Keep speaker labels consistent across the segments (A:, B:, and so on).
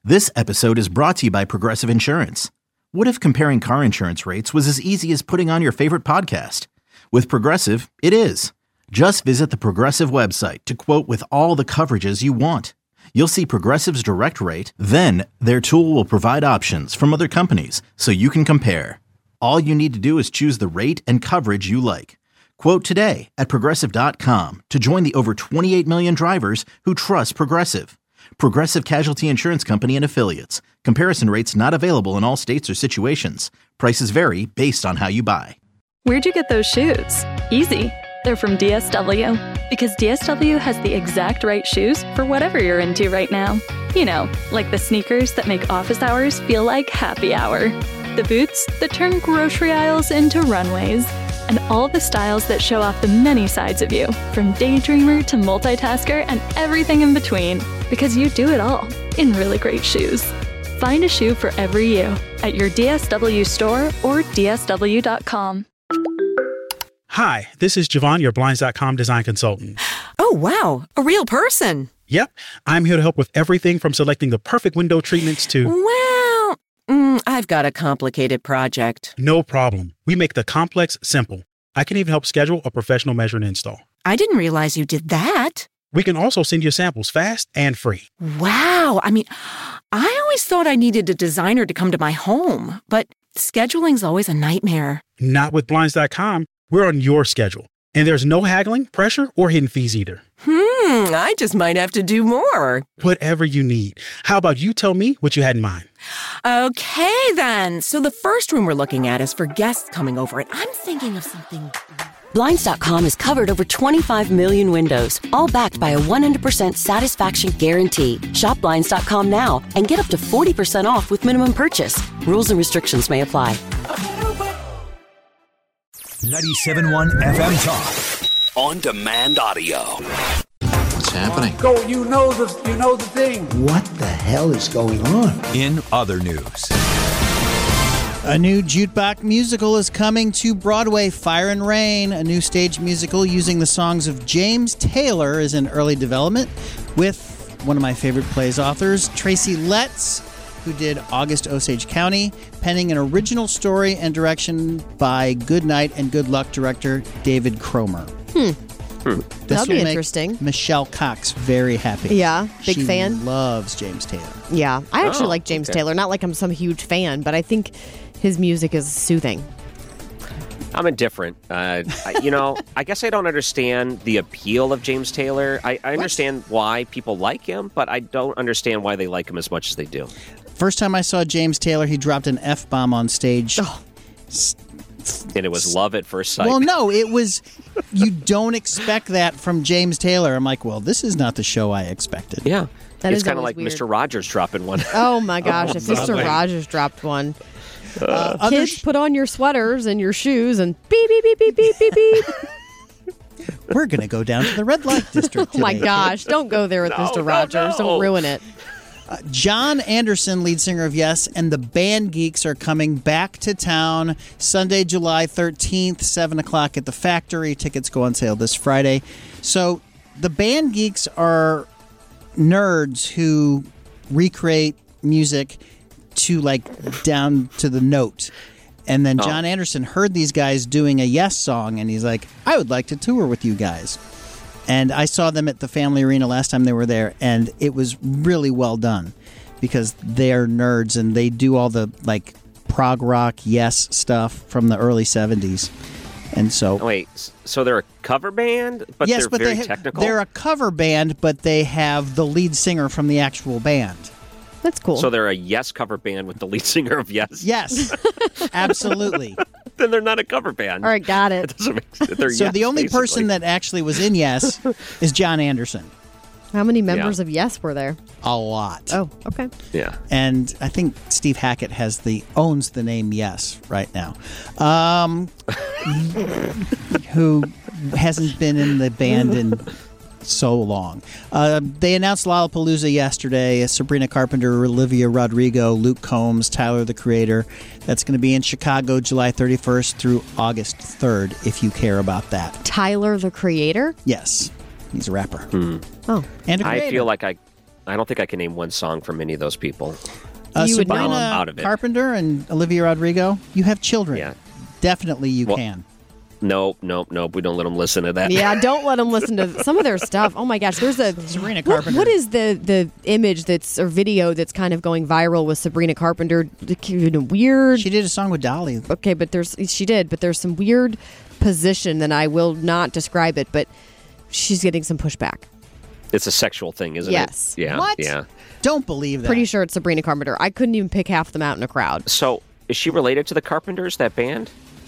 A: This episode is brought to you by Progressive Insurance. What if comparing car insurance rates was as easy as putting on your favorite podcast? With Progressive, it is. Just visit the Progressive website to quote with all the coverages you want. You'll see Progressive's direct rate, then their tool will provide options from other companies so you can compare. All you need to do is choose the rate and coverage you like. Quote today at Progressive.com to join the over 28 million drivers who trust Progressive. Progressive Casualty Insurance Company and Affiliates. Comparison rates not available in all states or situations. Prices vary based on how you buy.
B: Where'd you get those shoes? Easy. They're from DSW. Because DSW has the exact right shoes for whatever you're into right now. You know, like the sneakers that make office hours feel like happy hour. The boots that turn grocery aisles into runways. And all the styles that show off the many sides of you, from daydreamer to multitasker and everything in between. Because you do it all in really great shoes. Find a shoe for every you at your DSW store or DSW.com.
C: Hi, this is Javon, your Blinds.com design consultant.
D: Oh, wow. A real person.
C: Yep. I'm here to help with everything from selecting the perfect window treatments to...
D: Well, I've got a complicated project.
C: No problem. We make the complex simple. I can even help schedule a professional measure and install.
D: I didn't realize you did that.
C: We can also send you samples fast and free.
D: Wow. I mean, I always thought I needed a designer to come to my home, but scheduling's always a nightmare.
C: Not with Blinds.com. We're on your schedule. And there's no haggling, pressure, or hidden fees either.
D: I just might have to do more.
C: Whatever you need. How about you tell me what you had in mind?
D: Okay, then. So the first room we're looking at is for guests coming over, and I'm thinking of something...
E: Blinds.com has covered over 25 million windows, all backed by a 100% satisfaction guarantee. Shop Blinds.com now and get up to 40% off with minimum purchase. Rules and restrictions may apply.
F: 97.1 FM Talk. On demand audio.
G: What's happening?
H: Go, you know the thing.
I: What the hell is going on?
F: In other news.
J: A new jukebox musical is coming to Broadway, Fire and Rain. A new stage musical using the songs of James Taylor is in early development with one of my favorite plays authors, Tracy Letts, who did August Osage County, penning an original story and direction by Good Night and Good Luck director David Cromer.
K: That'll be interesting.
J: Michelle Cox very happy.
K: Yeah, big fan.
J: She loves James Taylor.
K: Yeah, I actually like James Taylor. Not like I'm some huge fan, but I think his music is soothing.
L: I'm indifferent. I guess I don't understand the appeal of James Taylor. I understand why people like him, but I don't understand why they like him as much as they do.
J: First time I saw James Taylor, he dropped an F-bomb on stage.
L: Oh. And it was love at first sight.
J: Well, no, it was, you don't expect that from James Taylor. I'm like, well, this is not the show I expected.
L: Yeah.
K: It's
L: kind of like
K: weird.
L: Mr. Rogers dropping one.
K: Oh, my gosh. If Mr. Rogers dropped one. Kids, put on your sweaters and your shoes and beep, beep, beep, beep, beep, beep, beep.
J: We're going to go down to the red light district today.
K: Oh, my gosh. Don't go there with Mr. Rogers. Don't ruin it.
J: John Anderson, lead singer of Yes, and the Band Geeks are coming back to town Sunday, July 13th, 7 o'clock at the Factory. Tickets go on sale this Friday. So the Band Geeks are nerds who recreate music to like down to the note. And then John Anderson heard these guys doing a Yes song, and he's like, I would like to tour with you guys. And I saw them at the Family Arena last time they were there, and it was really well done because they're nerds and they do all the like prog rock Yes stuff from the early 70s. And so
L: so they're a cover band, but
J: yes,
L: they're very technical?
J: They're a cover band, but they have the lead singer from the actual band.
K: That's cool.
L: So they're a Yes cover band with the lead singer of Yes?
J: Yes, absolutely.
L: Then they're not a cover band.
K: All right, got it.
L: It doesn't make sense. They're
J: So
L: Yes,
J: the only
L: basically.
J: person that actually was in Yes is John Anderson.
K: How many members of Yes were there?
J: A lot.
K: Oh, okay.
L: Yeah.
J: And I think Steve Hackett owns the name Yes right now. Who hasn't been in the band in so long. They announced Lollapalooza yesterday. Sabrina Carpenter, Olivia Rodrigo, Luke Combs, Tyler, the Creator. That's going to be in Chicago July 31st through August 3rd, if you care about that.
K: Tyler, the Creator?
J: Yes. He's a rapper.
K: Oh.
J: And a creator.
L: I feel like I I don't think I can name one song from any of those people.
K: You would know.
J: Sabrina
L: out of it.
J: Carpenter and Olivia Rodrigo, you have children.
L: Yeah.
J: Definitely you can.
L: Nope. We don't let them listen to that.
K: Yeah, don't let them listen to some of their stuff. Oh my gosh, there's a
J: Sabrina Carpenter.
K: What is the image or video that's kind of going viral with Sabrina Carpenter? Weird.
J: She did a song with Dolly.
K: Okay, but there's some weird position, and I will not describe it, but she's getting some pushback.
L: It's a sexual thing, isn't
K: Yes.
L: it? Yeah.
J: What?
L: Yeah.
J: Don't believe that.
K: Pretty sure it's Sabrina Carpenter. I couldn't even pick half of them out in a crowd.
L: So, is she related to the Carpenters, that band?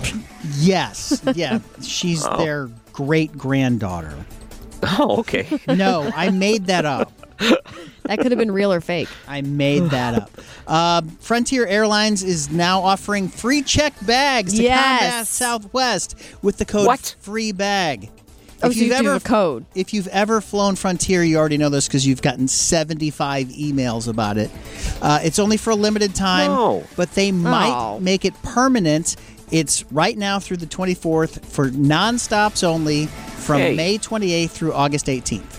J: Yes. Yeah. She's their great-granddaughter.
L: Oh, okay.
J: No, I made that up.
K: That could have been real or fake.
J: I made that up. Frontier Airlines is now offering free checked bags to Combat Southwest with the code FREEBAG.
K: Oh, so you do a code.
J: If you've ever flown Frontier, you already know this because you've gotten 75 emails about it. It's only for a limited time, but they might make it permanent. It's right now through the 24th for non-stops only from May 28th through August 18th.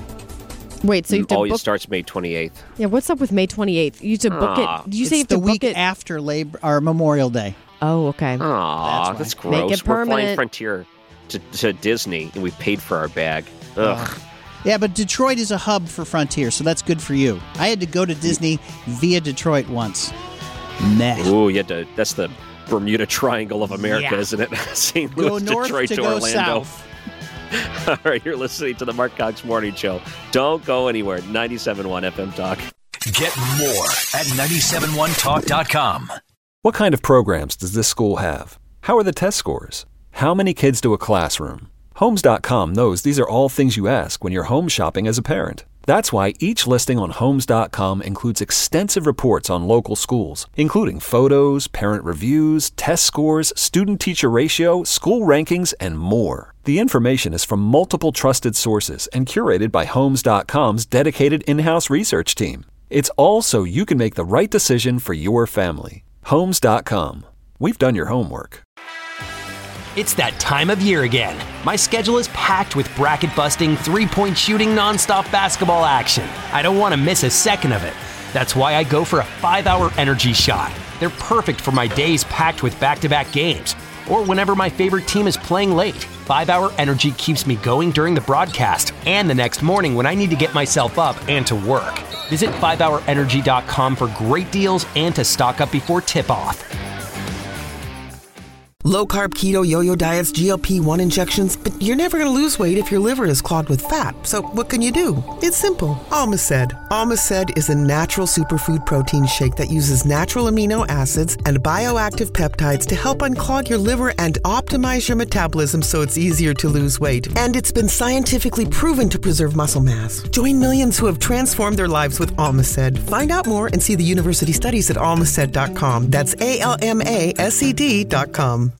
K: Wait, so you have to book...
L: it starts May 28th.
K: Yeah, what's up with May 28th? You have to book it. Did you say you have to book it?
J: It's the week after Memorial Day.
K: Oh, okay.
L: Aw, that's gross.
K: Make it
L: We're flying
K: permanent.
L: Frontier to Disney, and we paid for our bag. Ugh.
J: Yeah, but Detroit is a hub for Frontier, so that's good for you. I had to go to Disney via Detroit once. Meh.
L: Ooh, you had to. That's the Bermuda Triangle of America, isn't it? St. Louis,
J: go north
L: Detroit
J: to
L: Orlando.
J: go south.
L: All right, you're listening to the Mark Cox Morning Show. Don't go anywhere. 97.1 FM Talk.
F: Get more at 971talk.com.
M: What kind of programs does this school have? How are the test scores? How many kids to a classroom? Homes.com knows these are all things you ask when you're home shopping as a parent. That's why each listing on Homes.com includes extensive reports on local schools, including photos, parent reviews, test scores, student-teacher ratio, school rankings, and more. The information is from multiple trusted sources and curated by Homes.com's dedicated in-house research team. It's all so you can make the right decision for your family. Homes.com. We've done your homework.
N: It's that time of year again. My schedule is packed with bracket-busting, three-point shooting, nonstop basketball action. I don't want to miss a second of it. That's why I go for a 5-hour energy shot. They're perfect for my days packed with back-to-back games, or whenever my favorite team is playing late. 5-hour energy keeps me going during the broadcast and the next morning when I need to get myself up and to work. Visit 5hourenergy.com for great deals and to stock up before tip-off.
O: Low-carb, keto, yo-yo diets, GLP-1 injections, but you're never going to lose weight if your liver is clogged with fat. So what can you do? It's simple. Almaced. Almaced is a natural superfood protein shake that uses natural amino acids and bioactive peptides to help unclog your liver and optimize your metabolism so it's easier to lose weight. And it's been scientifically proven to preserve muscle mass. Join millions who have transformed their lives with Almaced. Find out more and see the university studies at almaced.com. That's ALMASED.com.